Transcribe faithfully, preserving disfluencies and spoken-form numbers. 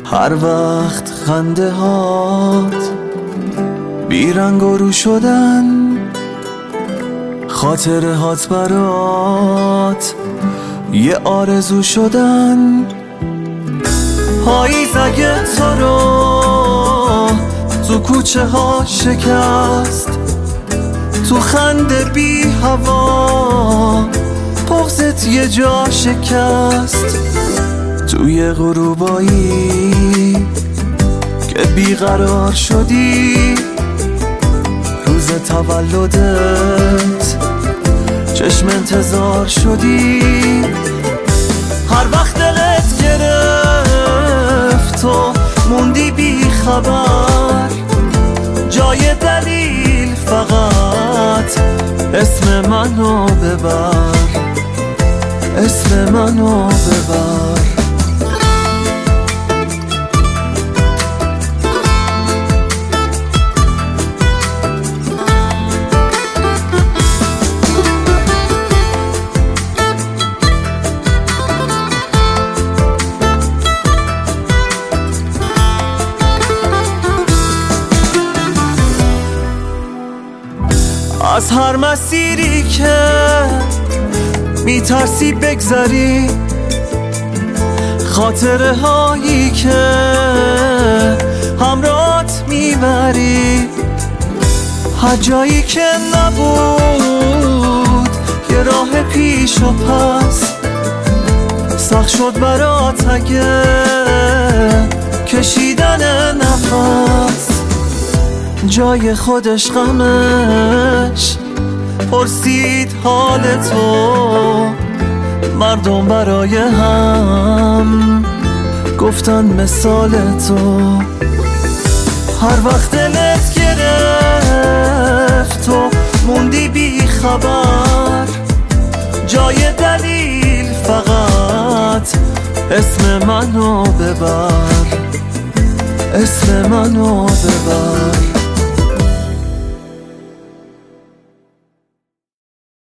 هر وقت خنده هات بیرنگ و رو شدن، خاطره هات برات یه آرزو شدن. پاییز اگه تو رو تو کوچه ها شکست، تو خنده بی هوا پوزت یه جا شکست، توی غروبایی که بیقرار شدی، روز تولدت چشم انتظار شدی. هر وقت دلت گرفت تو موندی بی خبر، جای دلیل فقط اسم منو ببر، اسم منو ببر. از هر مسیری که میترسی بگذری، خاطره هایی که همراهت میبری، هر جایی که نبود یه راه پیش و پس، سخت شد برات اگه کشیدن نفس، جای خودش غمش پرسید حال تو، مردم برای هم گفتن مثال تو. هر وقت دلت گرفت تو موندی بی خبر، جای دلیل فقط اسم منو ببر، اسم منو ببر.